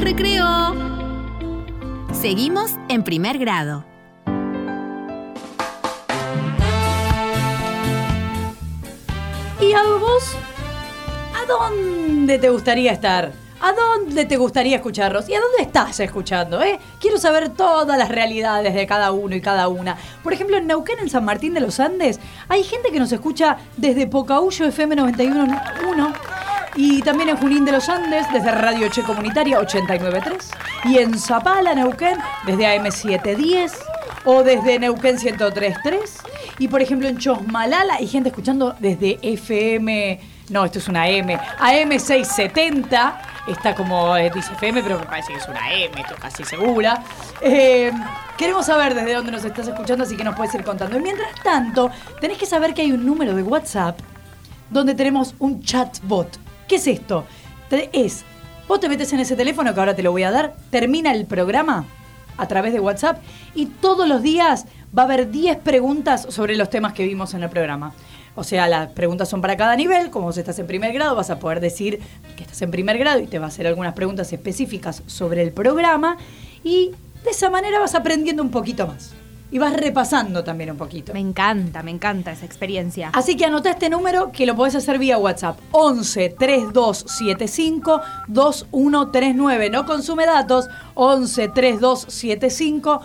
recreo. Seguimos en primer grado. ¿Y a vos? ¿A dónde te gustaría estar? ¿A dónde te gustaría escucharnos? ¿Y a dónde estás escuchando? Quiero saber todas las realidades de cada uno y cada una. Por ejemplo, en Neuquén, en San Martín de los Andes, hay gente que nos escucha desde Pocahuyo FM 91.1 y también en Junín de los Andes, desde Radio Che Comunitaria 89.3 y en Zapala, Neuquén, desde AM 710 o desde Neuquén 103.3 y por ejemplo en Chosmalala hay gente escuchando desde FM... No, esto es una AM 670. Está como dice FM, pero me parece que es una M, estoy casi segura. Queremos saber desde dónde nos estás escuchando, así que nos puedes ir contando. Y mientras tanto, tenés que saber que hay un número de WhatsApp donde tenemos un chatbot. ¿Qué es esto? Vos te metes en ese teléfono que ahora te lo voy a dar, termina el programa a través de WhatsApp y todos los días va a haber 10 preguntas sobre los temas que vimos en el programa. O sea, las preguntas son para cada nivel. Como vos estás en primer grado, vas a poder decir que estás en primer grado y te va a hacer algunas preguntas específicas sobre el programa. Y de esa manera vas aprendiendo un poquito más. Y vas repasando también un poquito. Me encanta esa experiencia. Así que anotá este número que lo podés hacer vía WhatsApp. 11 3275 2139. No consume datos. 11 3275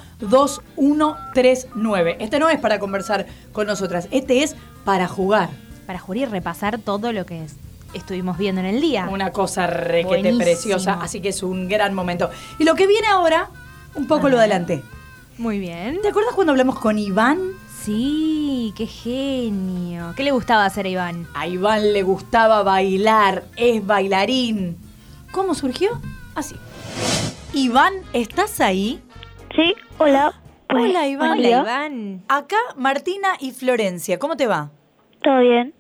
2139. Este no es para conversar con nosotras. Este es para jugar. Para jugar y repasar todo lo que estuvimos viendo en el día. Una cosa requete preciosa. Así que es un gran momento. Y lo que viene ahora, un poco lo adelanté. Muy bien. ¿Te acuerdas cuando hablamos con Iván? Sí, qué genio. ¿Qué le gustaba hacer a Iván? A Iván le gustaba bailar, es bailarín. ¿Cómo surgió? Así. Iván, ¿estás ahí? Sí, hola. Hola, Iván. Hola, Iván. Acá Martina y Florencia. ¿Cómo te va? ¿Todo bien?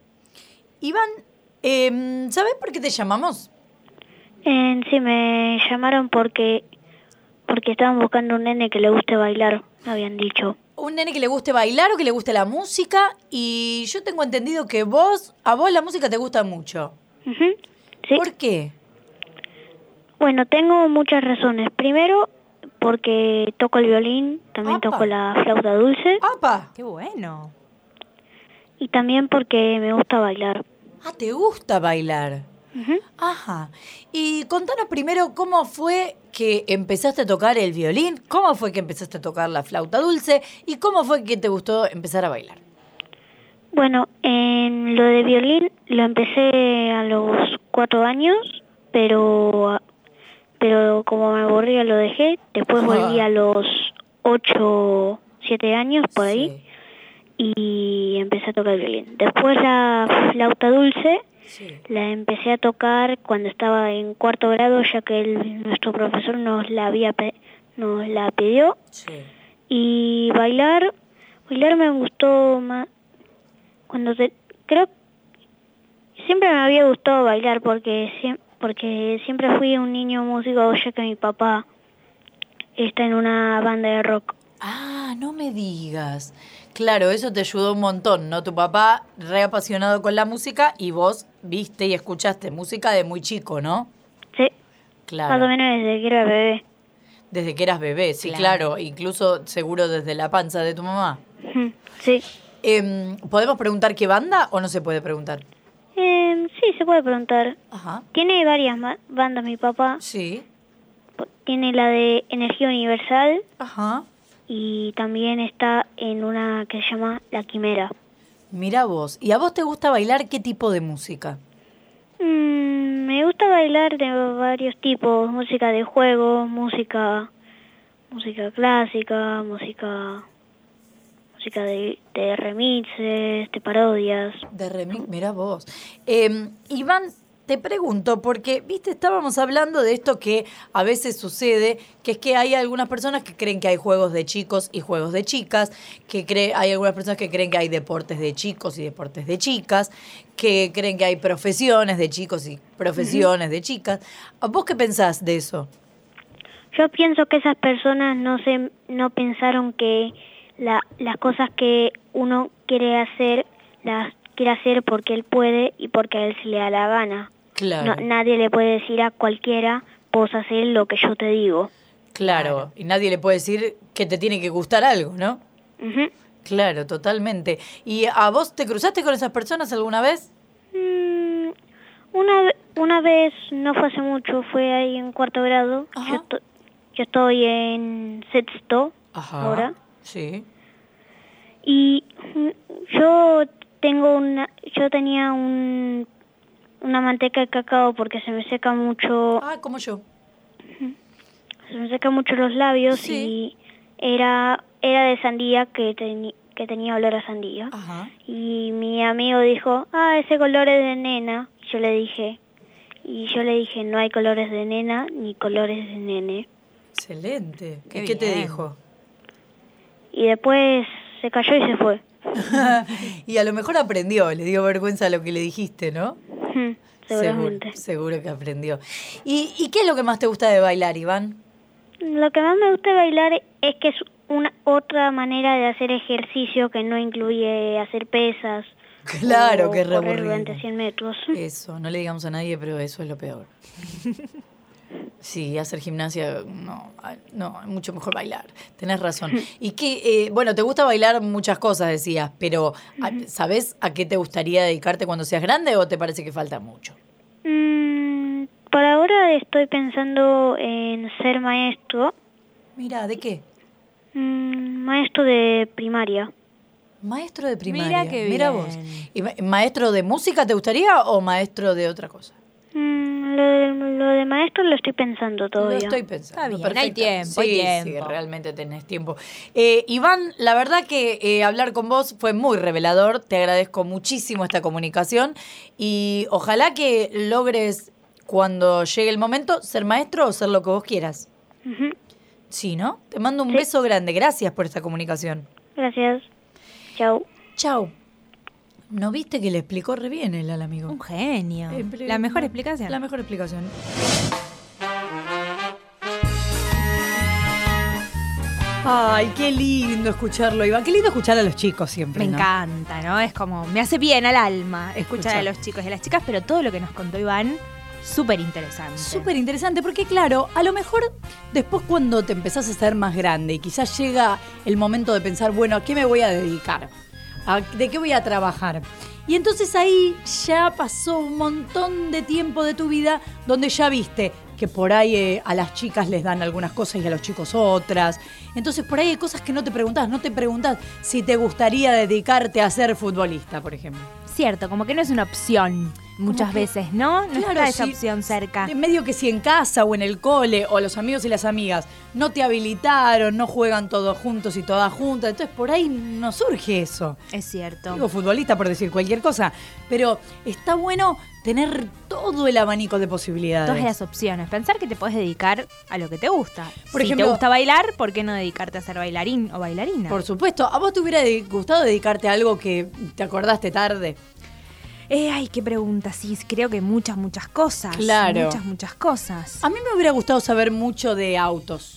Iván, ¿sabes por qué te llamamos? Sí, me llamaron porque estaban buscando un nene que le guste bailar, me habían dicho. Un nene que le guste bailar o que le guste la música. Y yo tengo entendido que a vos la música te gusta mucho. Uh-huh. Sí. ¿Por qué? Bueno, tengo muchas razones. Primero, porque toco el violín, también ¡Apa! toco la flauta dulce. ¡Apa! Qué bueno. Y también porque me gusta bailar. Ah, ¿te gusta bailar? Uh-huh. Ajá. Y contanos primero cómo fue que empezaste a tocar el violín, cómo fue que empezaste a tocar la flauta dulce y cómo fue que te gustó empezar a bailar. Bueno, en lo de violín lo empecé a los 4 años, pero como me aburría lo dejé. Después volví a los 8, 7 años, por ahí, Sí. Y empecé a tocar el violín. Después la flauta dulce Sí. la empecé a tocar cuando estaba en 4º grado, ya que nuestro profesor nos la pidió. Sí. Y bailar me gustó más creo siempre me había gustado bailar porque siempre fui un niño músico, ya que mi papá está en una banda de rock. Ah, no me digas. Claro, eso te ayudó un montón, ¿no? Tu papá re apasionado con la música y vos viste y escuchaste música de muy chico, ¿no? Sí, Claro. más o menos desde que era bebé. Desde que eras bebé, sí, claro. Incluso seguro desde la panza de tu mamá. Ujú, sí. ¿Podemos preguntar qué banda o no se puede preguntar? Sí, se puede preguntar. Ajá. Tiene varias bandas mi papá. Sí. Tiene la de Energía Universal Ajá. y también está en una que se llama La Quimera. Mira vos. ¿Y a vos te gusta bailar qué tipo de música? Me gusta bailar de varios tipos, música de juego, música clásica, música de remixes, de parodias. De remix, mira vos. Iván, te pregunto, porque, viste, estábamos hablando de esto que a veces sucede, que es que hay algunas personas que creen que hay juegos de chicos y juegos de chicas, hay algunas personas que creen que hay deportes de chicos y deportes de chicas, que creen que hay profesiones de chicos y profesiones de chicas. ¿Vos qué pensás de eso? Yo pienso que esas personas no pensaron que las cosas que uno quiere hacer, las quiere hacer porque él puede y porque a él se le da la gana. Claro. Nadie le puede decir a cualquiera vos haces lo que yo te digo. Claro, y nadie le puede decir que te tiene que gustar algo, ¿no? Ujú. Claro, totalmente. ¿Y a vos te cruzaste con esas personas alguna vez? Una vez, no fue hace mucho, fue ahí en 4º grado. Ajá. Yo estoy en 6º ahora. Sí. Y yo tenía una manteca de cacao porque se me seca mucho, Ah, como yo. se me secan mucho los labios Sí. y era de sandía que tenía olor a sandía. Ajá. Y mi amigo dijo, ese color es de nena. Y yo le dije, no hay colores de nena ni colores de nene. Excelente. Qué ¿Y qué te bien. dijo? Y después se cayó y se fue. Y a lo mejor aprendió, le dio vergüenza lo que le dijiste, ¿no? Seguramente. Seguro que aprendió. ¿Y qué es lo que más te gusta de bailar, Iván? Lo que más me gusta de bailar es que es una otra manera de hacer ejercicio que no incluye hacer pesas. Claro o que es re correr aburrido. durante 100 metros. Eso, no le digamos a nadie, pero eso es lo peor. Sí, hacer gimnasia, no, es mucho mejor bailar. Tenés razón. Y que, bueno, te gusta bailar muchas cosas, decías, pero ¿sabés a qué te gustaría dedicarte cuando seas grande o te parece que falta mucho? Por ahora estoy pensando en ser maestro, Mira, ¿de qué? maestro de primaria. Maestro de primaria. Mira qué Mira bien. vos. ¿Y maestro de música te gustaría o maestro de otra cosa? Lo de maestro lo estoy pensando todavía. Lo estoy pensando. Está bien, perfecto. hay tiempo, Sí, hay sí, tiempo. realmente tenés tiempo. Iván, la verdad que hablar con vos fue muy revelador. Te agradezco muchísimo esta comunicación y ojalá que logres, cuando llegue el momento, ser maestro o ser lo que vos quieras. Ujú. Sí, ¿no? Te mando un Sí. beso grande. Gracias por esta comunicación. Gracias. Chao. Chau. ¿No viste que le explicó re bien él al amigo? Un genio. Empre- La mejor explicación. La mejor explicación. Ay, qué lindo escucharlo, Iván. Qué lindo escuchar a los chicos siempre. Me ¿no? encanta, ¿no? Es como, me hace bien al alma escuchar Escuchar. a los chicos y a las chicas, pero todo lo que nos contó Iván, súper interesante. Súper interesante, porque claro, a lo mejor después cuando te empezás a ser más grande y quizás llega el momento de pensar, bueno, ¿a qué me voy a dedicar? ¿De qué voy a trabajar? Y entonces ahí ya pasó un montón de tiempo de tu vida donde ya viste que por ahí a las chicas les dan algunas cosas y a los chicos otras. Entonces por ahí hay cosas que no te preguntás si te gustaría dedicarte a ser futbolista, por ejemplo. Cierto, como que no es una opción muchas que- veces, ¿no? No Claro, está esa sí. opción cerca. De medio que si en casa o en el cole o los amigos y las amigas no te habilitaron, no juegan todos juntos y todas juntas, entonces por ahí no surge eso. Es cierto. Digo futbolista por decir cualquier cosa, pero está bueno tener todo el abanico de posibilidades. Todas las opciones. Pensar que te puedes dedicar a lo que te gusta. Por si ejemplo- te gusta bailar, ¿por qué no dedicarte a ser bailarín o bailarina? Por supuesto, ¿a vos te hubiera gustado dedicarte a algo que te acordaste tarde? Ay, qué pregunta. Sí, creo que muchas cosas. Claro. Muchas cosas. A mí me hubiera gustado saber mucho de autos.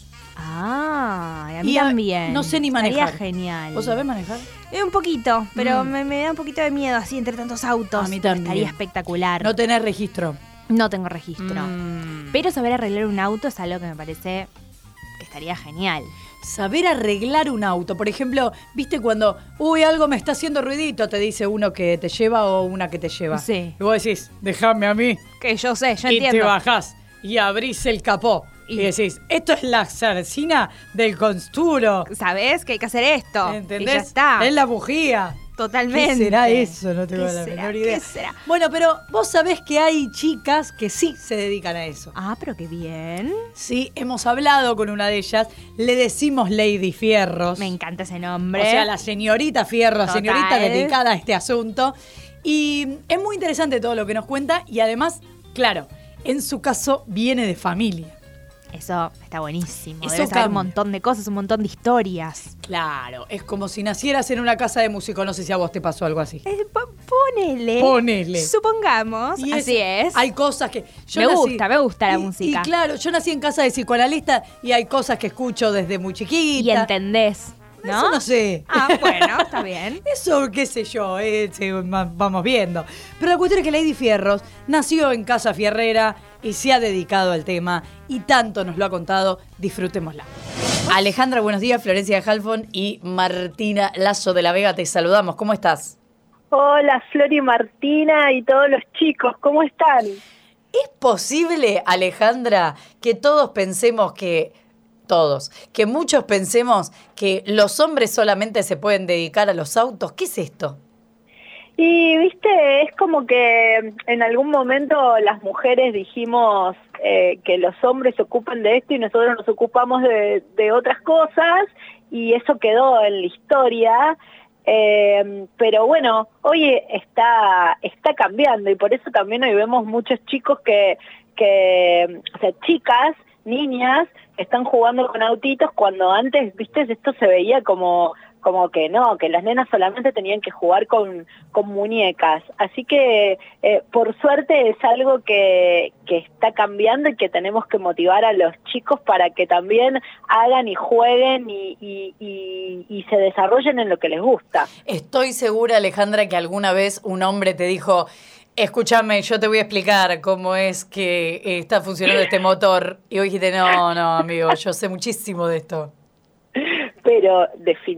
A mí Y también. no sé ni manejar. Estaría genial. ¿Vos sabés manejar? Un poquito, pero me da un poquito de miedo así entre tantos autos. A mí también. Estaría espectacular. No tenés registro. No tengo registro. Mm. Pero saber arreglar un auto es algo que me parece que estaría genial. Saber arreglar un auto. Por ejemplo, ¿viste cuando, algo me está haciendo ruidito? Te dice uno que te lleva o una que te lleva. Sí. Y vos decís, déjame a mí. Que yo sé, yo Y entiendo. te bajás y abrís el capó. Y decís, esto es la zarcina del consturo. ¿Sabés que hay que hacer esto? ¿Entendés? Y ya está. Es la bujía. Totalmente. ¿Qué será eso? No tengo ¿Qué la será? menor idea. ¿Qué será? Bueno, pero vos sabés que hay chicas que sí se dedican a eso. Pero qué bien. Sí, hemos hablado con una de ellas. Le decimos Lady Fierros. Me encanta ese nombre. O sea, la señorita Fierro, Total. señorita dedicada a este asunto. Y es muy interesante todo lo que nos cuenta y además, claro, en su caso viene de familia. Eso está buenísimo. Eso Debes saber un cambia. montón de cosas, un montón de historias. Claro, es como si nacieras en una casa de músicos. No sé si a vos te pasó algo así. Ponele. Ponele. Supongamos. Y así es. Hay cosas que... Me gusta la y- música. Y claro, yo nací en casa de psicoanalista y hay cosas que escucho desde muy chiquita. Y entendés. ¿no? Eso no sé. Ah, bueno, está bien. Eso, qué sé yo, vamos viendo. Pero la cuestión es que Lady Fierros nació en Casa Fierrera y se ha dedicado al tema y tanto nos lo ha contado, disfrutémosla. Alejandra, buenos días, Florencia de Halfon y Martina Lazo de la Vega, te saludamos, ¿cómo estás? Hola, Flor y Martina y todos los chicos, ¿cómo están? ¿Es posible, Alejandra, que que muchos pensemos que los hombres solamente se pueden dedicar a los autos? ¿Qué es esto? Y viste, es como que en algún momento las mujeres dijimos que los hombres se ocupan de esto y nosotros nos ocupamos de otras cosas y eso quedó en la historia. Pero bueno, hoy está cambiando y por eso también hoy vemos muchos chicos o sea, chicas, niñas, están jugando con autitos cuando antes, viste, esto se veía como que no, que las nenas solamente tenían que jugar con muñecas. Así que por suerte es algo que está cambiando y que tenemos que motivar a los chicos para que también hagan y jueguen y se desarrollen en lo que les gusta. Estoy segura, Alejandra, que alguna vez un hombre te dijo: escúchame, yo te voy a explicar cómo es que está funcionando este motor. Y hoy dijiste: no, amigo, yo sé muchísimo de esto. Pero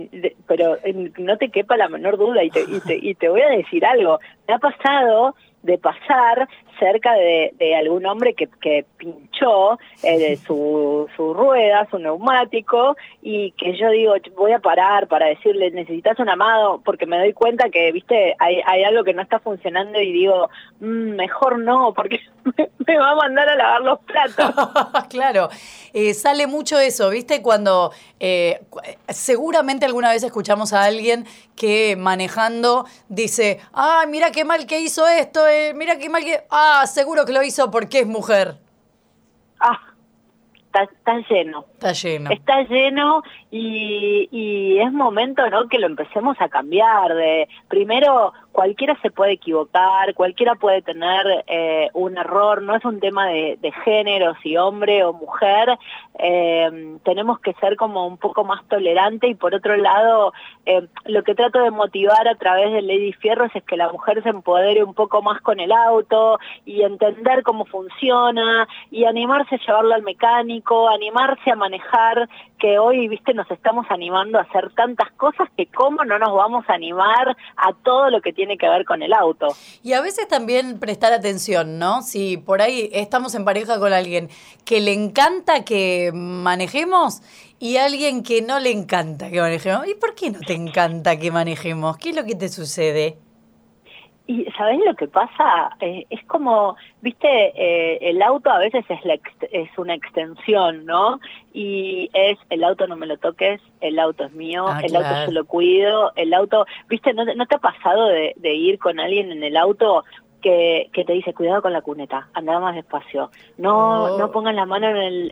no te quepa la menor duda y te voy a decir algo. Me ha pasado de pasar cerca de algún hombre que pinchó su rueda, su neumático, y que yo digo, voy a parar para decirle, necesitas un amado, porque me doy cuenta que, viste, hay algo que no está funcionando y digo, mejor no, porque me va a mandar a lavar los platos. Claro, sale mucho eso, viste, cuando seguramente alguna vez escuchamos a alguien que manejando dice: ah, mira qué mal que hizo esto, mira qué mal que... Ah, seguro que lo hizo porque es mujer. Ah, está lleno. Está lleno. Está lleno y es momento, ¿no?, que lo empecemos a cambiar. Primero, cualquiera se puede equivocar, cualquiera puede tener un error, no es un tema de género, si hombre o mujer. Tenemos que ser como un poco más tolerantes y por otro lado, lo que trato de motivar a través de Lady Fierros es que la mujer se empodere un poco más con el auto y entender cómo funciona y animarse a llevarlo al mecánico, animarse a manejar, que hoy, viste, nos estamos animando a hacer tantas cosas que cómo no nos vamos a animar a todo lo que tiene que ver con el auto. Y a veces también prestar atención, ¿no? Si por ahí estamos en pareja con alguien que le encanta que manejemos y alguien que no le encanta que manejemos. ¿Y por qué no te encanta que manejemos? ¿Qué es lo que te sucede? Y ¿sabés lo que pasa? Es como, viste, el auto a veces es una extensión, ¿no? Y el auto no me lo toques, el auto es mío, el claro. auto yo lo cuido, el auto, viste, ¿no te ha pasado de ir con alguien en el auto que te dice: cuidado con la cuneta, anda más despacio, no pongan la mano el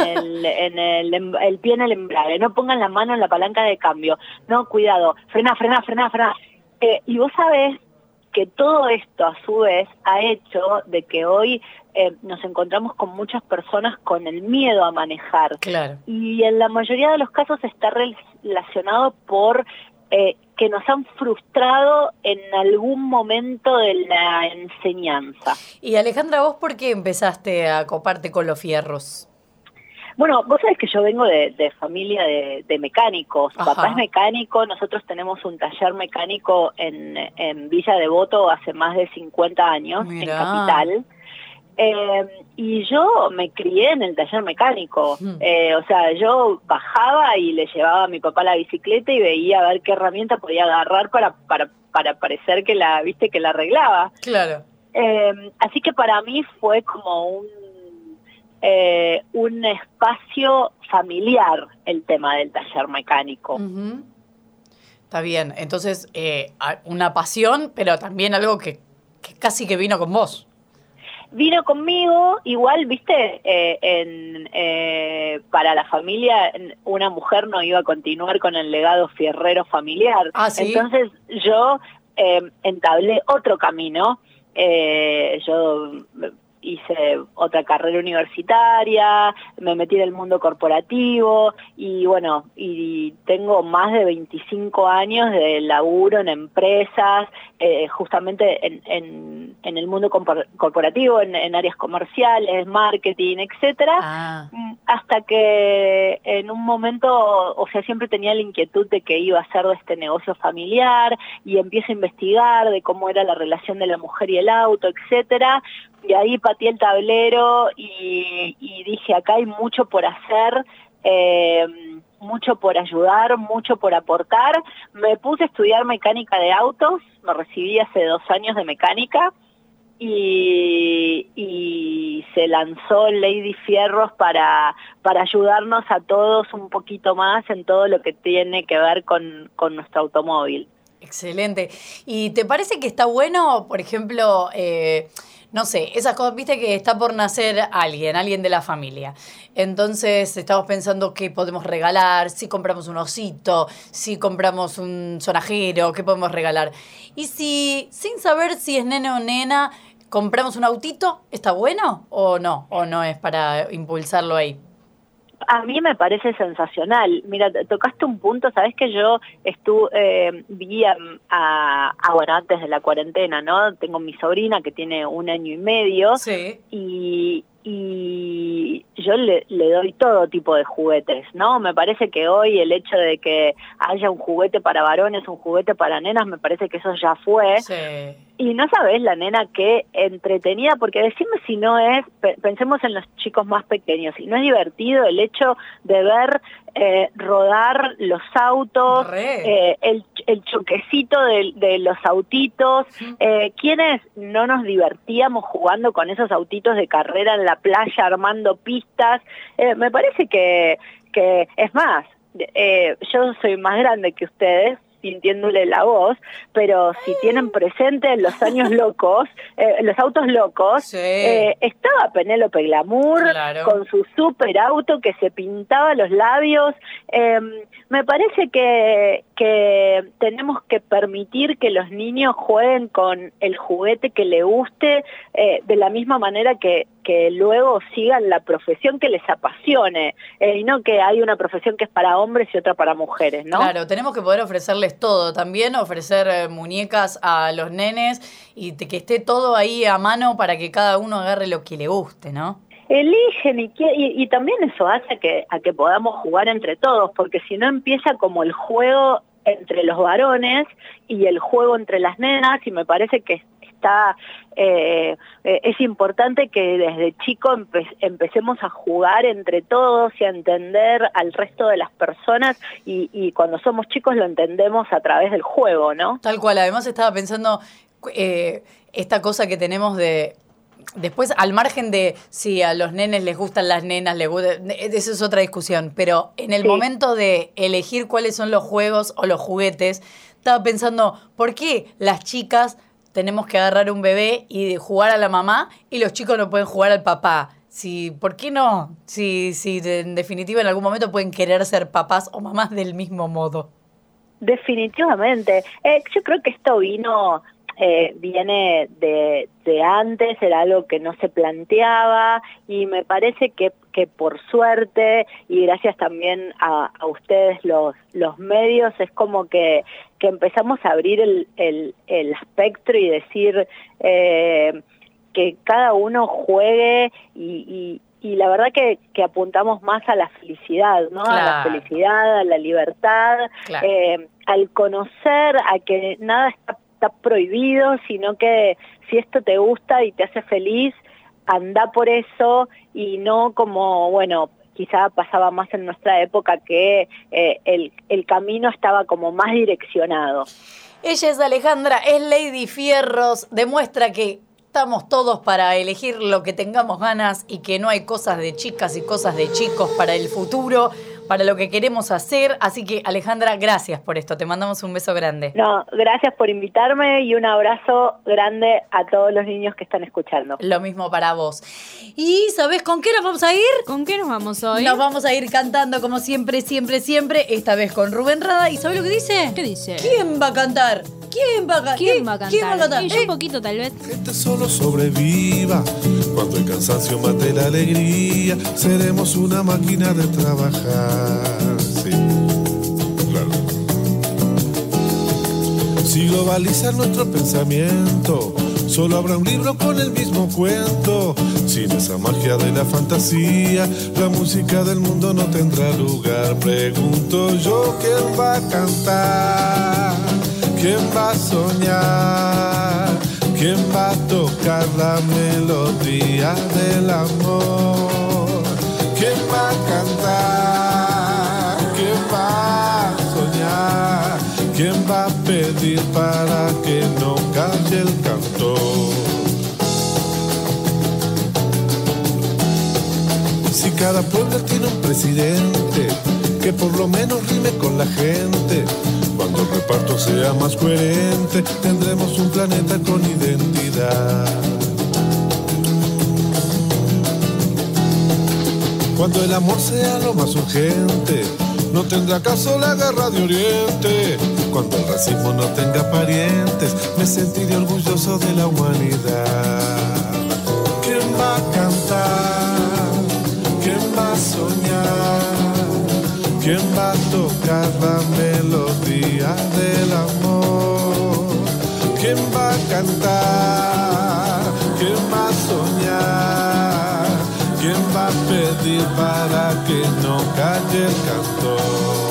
pie en el embrague, no pongan la mano en la palanca de cambio, no, cuidado, frena. Y vos sabés que todo esto a su vez ha hecho de que hoy nos encontramos con muchas personas con el miedo a manejar. Claro. Y en la mayoría de los casos está relacionado por que nos han frustrado en algún momento de la enseñanza. Y Alejandra, ¿vos por qué empezaste a coparte con los fierros? Bueno, vos sabés que yo vengo de familia de mecánicos. Ajá. Papá es mecánico, nosotros tenemos un taller mecánico en Villa Devoto hace más de 50 años, Mirá. en Capital. Y yo me crié en el taller mecánico. O sea, yo bajaba y le llevaba a mi papá la bicicleta y veía a ver qué herramienta podía agarrar para parecer que la arreglaba. Claro. Así que para mí fue como un espacio familiar el tema del taller mecánico. Uh-huh. Está bien, entonces una pasión, pero también algo que casi que vino con vos. Vino conmigo, igual, viste, para la familia una mujer no iba a continuar con el legado fierrero familiar. Ah, ¿sí? Entonces yo entablé otro camino. Yo hice otra carrera universitaria, me metí en el mundo corporativo y bueno, y tengo más de 25 años de laburo en empresas, justamente en el mundo corporativo, en áreas comerciales, marketing, etcétera, hasta que en un momento, o sea, siempre tenía la inquietud de qué iba a hacer de este negocio familiar y empiezo a investigar de cómo era la relación de la mujer y el auto, etcétera, y ahí pateé el tablero y dije, acá hay mucho por hacer, mucho por ayudar, mucho por aportar. Me puse a estudiar mecánica de autos, me recibí hace 2 años de mecánica y se lanzó Lady Fierros para ayudarnos a todos un poquito más en todo lo que tiene que ver con nuestro automóvil. Excelente. ¿Y te parece que está bueno, por ejemplo, no sé, esas cosas, viste que está por nacer alguien de la familia? Entonces estamos pensando qué podemos regalar, si compramos un osito, si compramos un sonajero, qué podemos regalar. Y si, sin saber si es nene o nena, compramos un autito, ¿está bueno o no? ¿O no es para impulsarlo ahí? A mí me parece sensacional. Mira, tocaste un punto, sabes que yo vi bueno, antes de la cuarentena, ¿no? Tengo mi sobrina que tiene 1 año y medio, sí. y yo le doy todo tipo de juguetes, ¿no? Me parece que hoy el hecho de que haya un juguete para varones, un juguete para nenas, me parece que eso ya fue. Sí. Y no sabés la nena qué entretenida, porque decime si no es, pensemos en los chicos más pequeños, si no es divertido el hecho de ver rodar los autos, el choquecito de los autitos, quienes no nos divertíamos jugando con esos autitos de carrera en la playa, armando pistas. Me parece que es más, yo soy más grande que ustedes, sintiéndole la voz, pero si tienen presente los años locos, los autos locos, sí. Estaba Penélope Glamour, claro, con su super auto que se pintaba los labios. Me parece que tenemos que permitir que los niños jueguen con el juguete que les guste, de la misma manera que luego sigan la profesión que les apasione, y no que hay una profesión que es para hombres y otra para mujeres, ¿no? Claro, tenemos que poder ofrecerles todo, también ofrecer muñecas a los nenes y que esté todo ahí a mano para que cada uno agarre lo que le guste, ¿no? Eligen y también eso hace a que podamos jugar entre todos, porque si no empieza como el juego entre los varones y el juego entre las nenas, y me parece que es importante que desde chico empecemos a jugar entre todos y a entender al resto de las personas, y cuando somos chicos lo entendemos a través del juego, ¿no? Tal cual. Además estaba pensando esta cosa que tenemos de... Después, al margen de si a los nenes les gustan las nenas, eso es otra discusión, pero en el momento de elegir cuáles son los juegos o los juguetes, estaba pensando, ¿por qué las chicas tenemos que agarrar un bebé y jugar a la mamá y los chicos no pueden jugar al papá? ¿Por qué no? Si en definitiva en algún momento pueden querer ser papás o mamás del mismo modo. Definitivamente. Yo creo que esto viene de antes, era algo que no se planteaba, y me parece que por suerte, y gracias también a ustedes los medios, es como que empezamos a abrir el espectro y decir que cada uno juegue, y la verdad que apuntamos más a la felicidad, ¿no? Claro. A la felicidad, a la libertad, claro. Al conocer, a que nada está prohibido, sino que si esto te gusta y te hace feliz, anda por eso, y no como, bueno, quizá pasaba más en nuestra época que el camino estaba como más direccionado. Ella es Alejandra, es Lady Fierros, demuestra que estamos todos para elegir lo que tengamos ganas y que no hay cosas de chicas y cosas de chicos para el futuro. para lo que queremos hacer. Así que, Alejandra, gracias por esto. Te mandamos un beso grande. No, gracias por invitarme y un abrazo grande a todos los niños que están escuchando. Lo mismo para vos. ¿Y sabés con qué nos vamos a ir? ¿Con qué nos vamos hoy? Nos vamos a ir cantando como siempre, siempre, siempre. Esta vez con Rubén Rada. ¿Y sabés lo que dice? ¿Qué dice? ¿Quién va a cantar? ¿Quién va a cantar? ¿Quién va a cantar? ¿Quién va a cantar? Y yo un poquito, tal vez. Gente solo sobreviva. Cuando el cansancio mate la alegría, seremos una máquina de trabajar. Sí, claro. Si globalizan nuestro pensamiento, solo habrá un libro con el mismo cuento. Sin esa magia de la fantasía, la música del mundo no tendrá lugar. Pregunto yo, ¿quién va a cantar? ¿Quién va a soñar? ¿Quién va a tocar la melodía del amor? ¿Quién va a cantar? ¿Quién va a soñar? ¿Quién va a pedir para que no calle el cantor? Si cada pueblo tiene un presidente que por lo menos rime con la gente, cuando el reparto sea más coherente, tendremos un planeta con identidad. Cuando el amor sea lo más urgente, no tendrá caso la guerra de Oriente. Cuando el racismo no tenga parientes, me sentiré orgulloso de la humanidad. ¿Quién va a cantar? ¿Quién va a soñar? ¿Quién va a tocar la melodía del amor? ¿Quién va a cantar? ¿Quién va a soñar? ¿Quién va a pedir para que no calle el cantor?